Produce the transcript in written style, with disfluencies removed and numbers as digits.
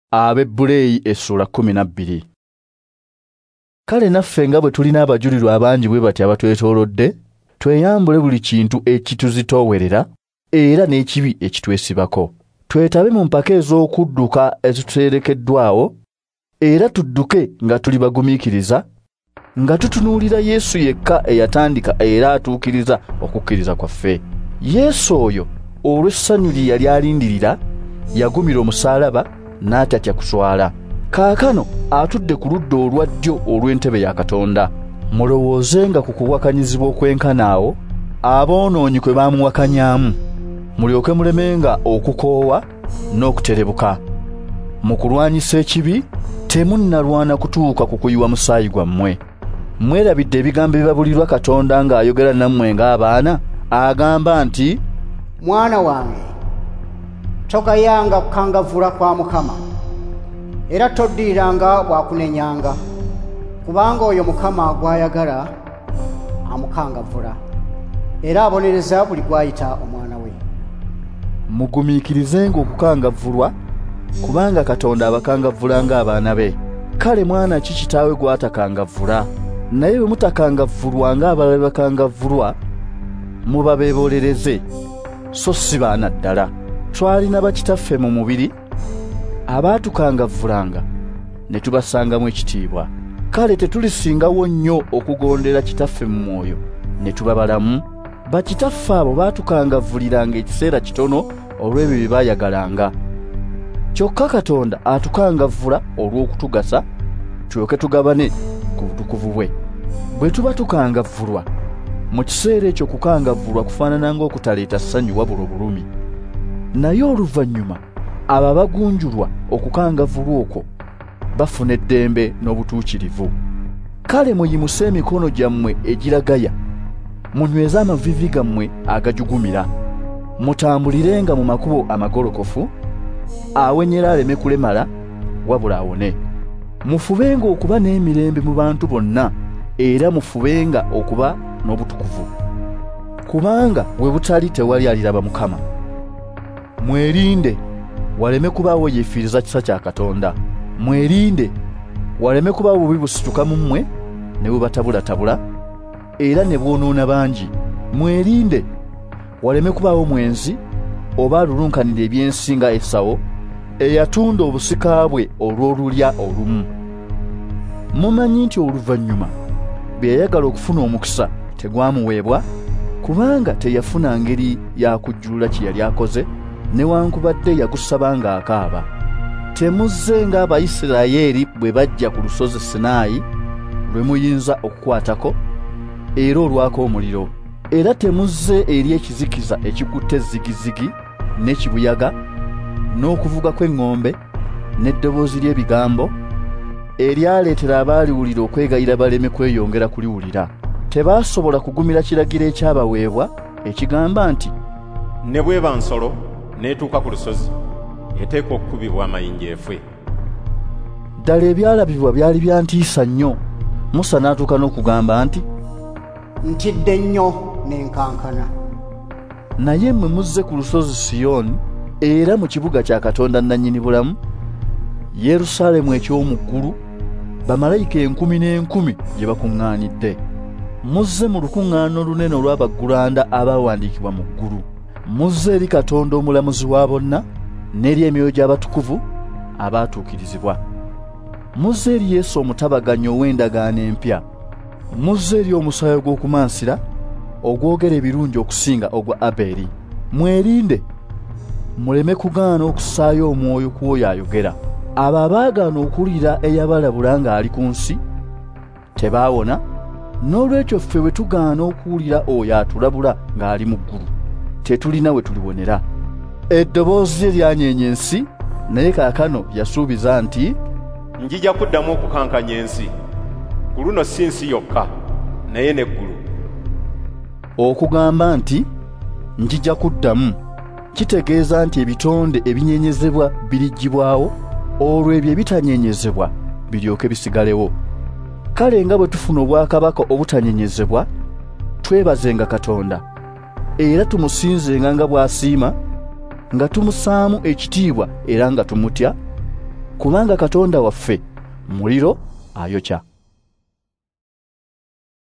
Abebbuleeyi essula 12. Kale naffe nga bwe tulina abajulirwa abangi bwe bati abatwetoolodde, tweyambule buli kintu ekituzitoowerera era n'ekibi ekitwesibako. Twetabe mu mpaka ez'okudduka ezituterekeddwawo, era tudduke nga tuli bagumiikiriza, nga tutunuulira Yesu yekka eyatandika era atuukiriza okukkiriza kwaffe. Yesu oyo olw'essanyu lye yali alindirira, yagumira omusaalaba n'atatya kuswala. Kaakano atudde ku ludda olwa ddyo olw'entebe ya Katonda. Mulowoozenga ku kuwakanyizibwa okwenkanaawo aboonoonyi kwe baamuwakanyaamu, mulyoke mulemenga okukoowa n'okuterebuka. Mu kulwanyisa ekibi temunnalwana kutuuka ku kuyiwa musaayi gwammwe. Mwerabidde ebigambo ebibabulirwa Katonda ng'ayogera nammwe ng'abaana, agamba nti, mwana wange, togayanga kukangavvula kwa Mukama, era toddiiranga bw'akunenyanga, kubanga oyo Mukama gw'ayagala amukangavvula, era abonereza buli gw'ayita omwana we. Mugumiikirizenga okukangavvulwa, kubanga Katonda abakangavvula ng'abaana be. Kale mwana ki kitaawe gw'atakangavvula? Naye bwe mutakangavvulwa ng'abalala bakangavvulwa, muba beebolereze, so si baana ddala. Twalina bakitaffe mu mubiri abaatukangavvulanga ne tubasangamu ekitiibwa. Kale tetulisingawo nnyo okugondera kitaffe mu mwoyo ne tuba balamu? Bakitaffe abo baatukangavvuliranga ekiseera kitono olw'ebyo bye baayagalanga. Kyokka Katonda atukangavvula olw'okutugasa tulyoke tugabane ku butukuvu bwe. Bwe tuba tukangavvulwa, mu kiseera ekyo kukangavvulwa kufaanana ng'okutaleeta ssanyu wabula obulumi. Naye oluvannyuma abo abagunjulwa okukangavvulwa okwo bafuna eddembe n'obutuukirivu. Kale muyimuse emikono gyammwe egiragaya, munyweze amavivi gammwe agajugumira, mutambulirenga mu makubo amagolokofu, awenyera aleme kulemala wabula awone. Mufubenga okuba n'emirembe mu bantu bonna, era mufubenga okuba n'obutukuvu, kubanga bwe butali tewali aliraba Mukama. Mwerinde waleme kubaawo yeefiiriza kisa kya Katonda. Mwerinde waleme kubaawo bubi busituka mu mmwe ne bubatabulatabula era ne bwonoona bangi. Mwerinde waleme kubaawo mwenzi oba alulunkanira ebyensi nga Esawo eyatunda obusika bwe olw'olulya olumu. Mumanyi nti oluvannyuma bwe yayagala okufuna omukisa tegwamuweebwa, kubanga teyafuna ngeri ya kujjulula kye yali akoze, newankubadde yagusaba ng'akaaba. Temuzze ng'Abayisirayiri bwe bajja ku lusozi Sinaayi lwe muyinza okukwatako era olwako omuliro, era temuzze eri ekizikiza ekikutte zigizigi n'ekibuyaga n'okuvuga kw'eŋŋombe n'eddoboozi ly'ebigambo eryaleetera abaaliwulira okwegayira baleme kweyongera kuliwulira. Tebaasobola kugumira kiragiro ekyabaweebwa ekigamba nti, ne bw'eba nsolo n'etuuka ku lusozi eteekwa okukubibwa amayinja efe. Ddala ebyalabibwa byali bya ntiisa nnyo. Musa n'atuuka n'okugamba nti, ntidde nnyo n'enkankana. Naye mmwe muzze ku lusozi Siyoni era mu kibuga kya Katonda nannyini bulamu, Yerusaalemu eky'omu ggulu, bamalayika 10,000 gye bakuŋŋaanidde. Muzze mu lukuŋŋaano olunene olw'abaggulanda abaawandiikibwa mu ggulu. Muzze eri Katonda omulamuzi wa bonna n'eri emyoyo gy'abatukuvu abaatuukirizibwa. Muzze eri Yesu omutabaganyi ow'endagaano empya. Muzze eri omusaayi gw'okumansira ogwogera ebirungi okusinga ogwa Aberi. Mwerinde muleme kugaana okussaayo omwoyo ku oyo ayogera. Abo abaagaana okuwulira eyabalabula ng'ali ku nsi tebaawona, n'olwekyo ffe bwe tugaana okuwulira oyo atulabula ng'ali mu ggulu tetulina we tuliwonera. Eddoboozi lye lyanyeenya ensi, naye kaakano yasuubiza nti, njija kuddamu okukankanya ensi. Ku luno si nsi yokka, naye n'eggulu. Okugamba nti njija kuddamu kitegeeza nti ebitonde ebinyeenyezebwa biriggibwawo, olwo ebyo ebitanyeenyezebwa biryoke bisigalewo. Kale nga bwe tufuna obwakabaka obutanyeenyezebwa, twebazenga Katonda era tumusinzenga nga bw'asiima, nga tumusaamu ekitiibwa era nga tumutya, kubanga Katonda waffe muliro ayokya.